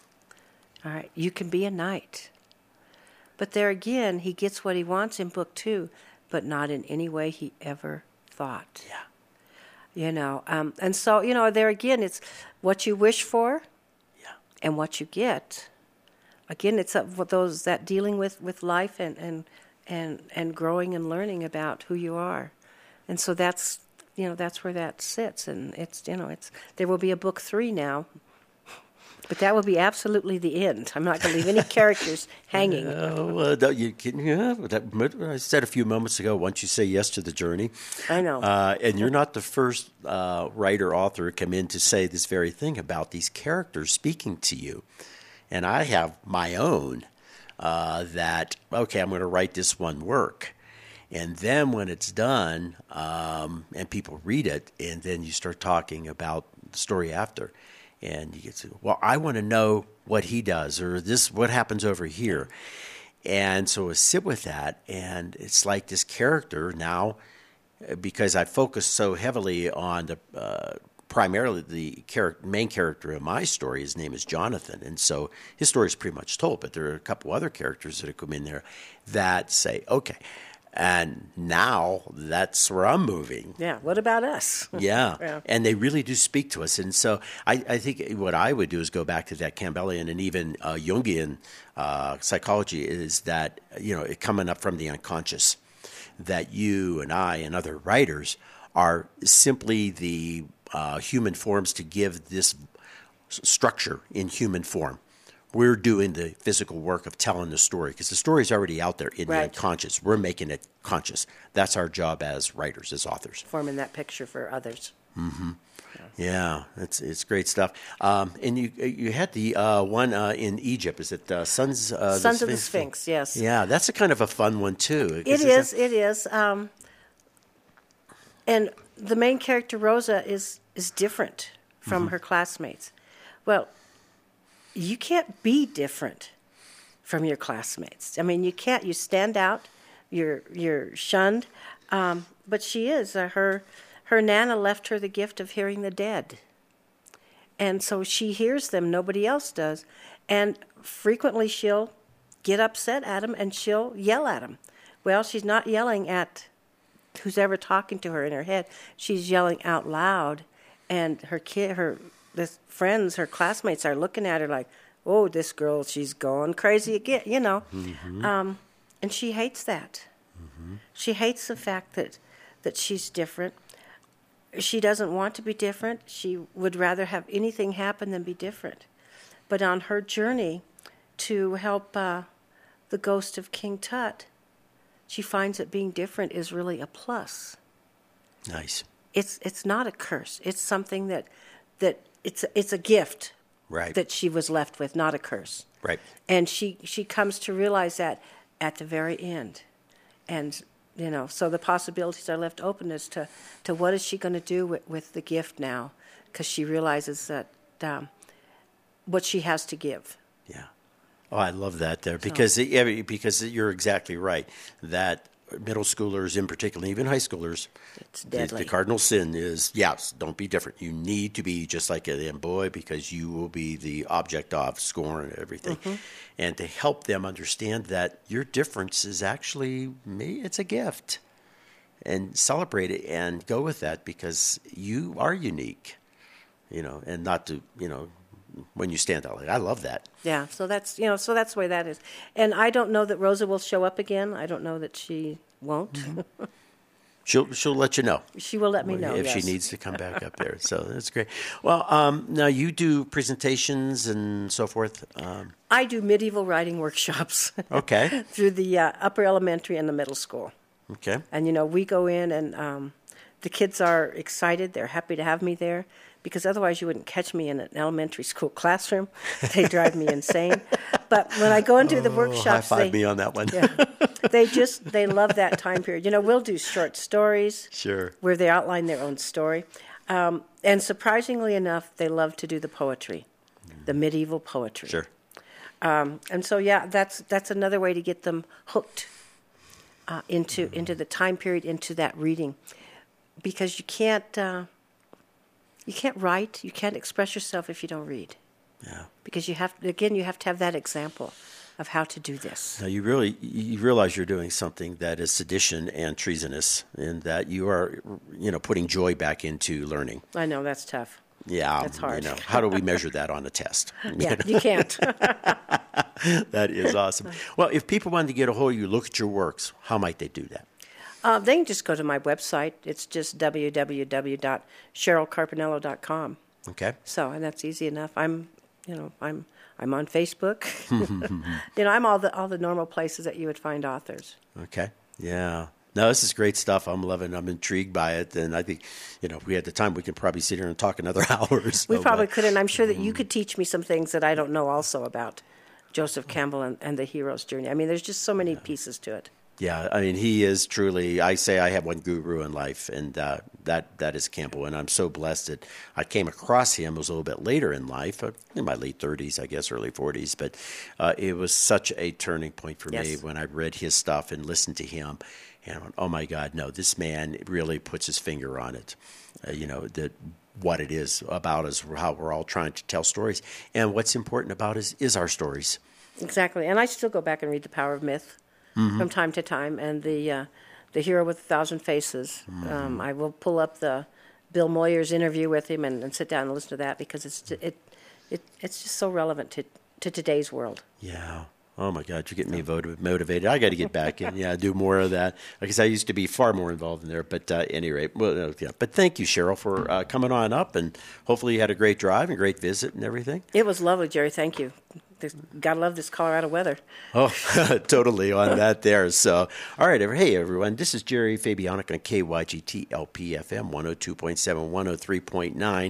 all right, you can be a knight. But there again, he gets what he wants in book two, but not in any way he ever thought. Yeah. You know, um, and so, you know, there again, it's what you wish for Yeah. and what you get. Again, it's up with those that dealing with, with life and, and, and, and growing and learning about who you are. And so that's, you know, that's where that sits. And it's, you know, it's, there will be a book three now. But that will be absolutely the end. I'm not going to leave any characters hanging. Oh, uh, that you can, yeah, that, I said a few moments ago, once you say yes to the journey. I know. Uh, and you're not the first uh, writer, author come in to say this very thing about these characters speaking to you. And I have my own uh, that, okay, I'm going to write this one work. And then when it's done um, and people read it, and then you start talking about the story after, and you get to, well, I want to know what he does or this, what happens over here. And so I sit with that, and it's like this character now, because I focus so heavily on the uh, primarily the char- main character of my story. His name is Jonathan, and so his story is pretty much told. But there are a couple other characters that have come in there that say, okay. And now that's where I'm moving. Yeah, what about us? Yeah. Yeah. And they really do speak to us. And so I, I think what I would do is go back to that Campbellian and even uh, Jungian uh, psychology is that, you know, it coming up from the unconscious, that you and I and other writers are simply the uh, human forms to give this structure in human form. We're doing the physical work of telling the story because the story is already out there in Right. the unconscious. We're making it conscious. That's our job as writers, as authors. Forming that picture for others. Mm-hmm. Yeah, it's it's great stuff. Um, and you you had the uh, one uh, in Egypt. Is it uh, Sons uh, Sons the of the Sphinx, yes. Yeah, that's a kind of a fun one too. It is, it is. Um, and the main character, Rosa, is, is different from Mm-hmm. her classmates. Well, you can't be different from your classmates. I mean, you can't. You stand out. You're you're shunned. Um, but she is. Uh, her her nana left her the gift of hearing the dead, and so she hears them. Nobody else does, and frequently she'll get upset at them and she'll yell at them. Well, she's not yelling at who's ever talking to her in her head. She's yelling out loud, and her kid, her the friends, her classmates are looking at her like, oh, this girl, she's going crazy again, you know. Mm-hmm. Um, and she hates that. Mm-hmm. She hates the fact that, that she's different. She doesn't want to be different. She would rather have anything happen than be different. But on her journey to help uh, the ghost of King Tut, she finds that being different is really a plus. Nice. It's it's not a curse. It's something that that it's it's a gift right. that she was left with, not a curse. Right. And she, she comes to realize that at the very end. And, you know, so the possibilities are left open as to, to what is she going to do with, with the gift now, because she realizes that um, what she has to give. Yeah. Oh, I love that there, because so. it, because you're exactly right. That middle schoolers in particular, even high schoolers, it's deadly. The, the cardinal sin is, yes, don't be different. You need to be just like a young boy, because you will be the object of scorn and everything. Mm-hmm. And to help them understand that your difference is actually, it's a gift. And celebrate it and go with that, because you are unique, you know, and not to, you know, when you stand out. Like, I love that. Yeah, so that's, you know, so that's the way that is. And I don't know that Rosa will show up again. I don't know that she won't. Mm-hmm. she'll she'll let you know. She will let me know, if yes. she needs to come back up there. So that's great. Well, um, now you do presentations and so forth. Um, I do medieval writing workshops. Okay. Through the uh, upper elementary and the middle school. Okay. And, you know, we go in and um, the kids are excited. They're happy to have me there, because otherwise you wouldn't catch me in an elementary school classroom. They drive me insane. But when I go into the workshops, high five they, me on that one. Yeah, they just, they love that time period. You know, we'll do short stories. Sure. Where they outline their own story. Um, and surprisingly enough, they love to do the poetry, the medieval poetry. Sure. Um, and so, yeah, that's that's another way to get them hooked uh, into into the time period, into that reading, because you can't uh, you can't write, you can't express yourself if you don't read. Yeah. Because you have, again, you have to have that example of how to do this. Now you really you realize you're doing something that is sedition and treasonous, and that you are, you know, putting joy back into learning. I know, that's tough. Yeah, that's hard. You know, how do we measure that on a test? Yeah, you, know? you can't. That is awesome. Well, if people wanted to get a hold of you, look at your works, how might they do that? Uh, they can just go to my website. It's just w w w dot cheryl carpinello dot com. Okay. So, and that's easy enough. I'm, you know, I'm I'm on Facebook. You know, I'm all the all the normal places that you would find authors. Okay. Yeah. No, this is great stuff. I'm loving it. I'm intrigued by it. And I think, you know, if we had the time, we could probably sit here and talk another hour. So, we probably uh, could, and I'm sure that you could teach me some things that I don't know also about Joseph Campbell and, and the hero's journey. I mean, there's just so many yeah. pieces to it. Yeah, I mean, he is truly, I say I have one guru in life, and uh, that that is Campbell. And I'm so blessed that I came across him. It was a little bit later in life, in my late thirties, I guess, early forties. But uh, it was such a turning point for yes. me when I read his stuff and listened to him. And I went, oh, my God, no, this man really puts his finger on it. Uh, you know, that what it is about is how we're all trying to tell stories. And what's important about is is our stories. Exactly. And I still go back and read The Power of Myth. Mm-hmm. From time to time, and the uh, the Hero with a Thousand Faces. Mm-hmm. Um, I will pull up the Bill Moyer's interview with him and, and sit down and listen to that, because it's it it it's just so relevant to, to today's world. Yeah. Oh my God, you're getting me motivated. I got to get back in. Yeah, do more of that. Like I said, I used to be far more involved in there. But uh, at any rate, well, yeah. But thank you, Cheryl, for uh, coming on up, and hopefully you had a great drive and great visit and everything. It was lovely, Jerry. Thank you. There's, gotta love this Colorado weather. Oh, totally on that there. So, all right. Hey, everyone. This is Jerry Fabianic on K Y G T L P F M one oh two point seven, one oh three point nine.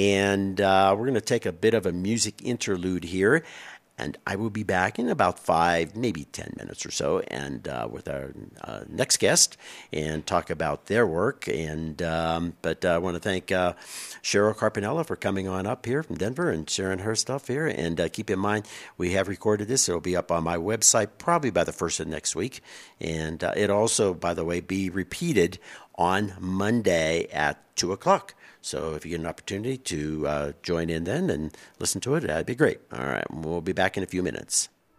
And uh, we're going to take a bit of a music interlude here. And I will be back in about five, maybe ten minutes or so, and uh, with our uh, next guest, and talk about their work. And um, but uh, I want to thank uh, Cheryl Carpinello for coming on up here from Denver and sharing her stuff here. And uh, keep in mind, we have recorded this; it'll be up on my website probably by the first of next week. And uh, it also, by the way, be repeated on Monday at two o'clock. So if you get an opportunity to uh, join in then and listen to it, that'd be great. All right, we'll be back in a few minutes.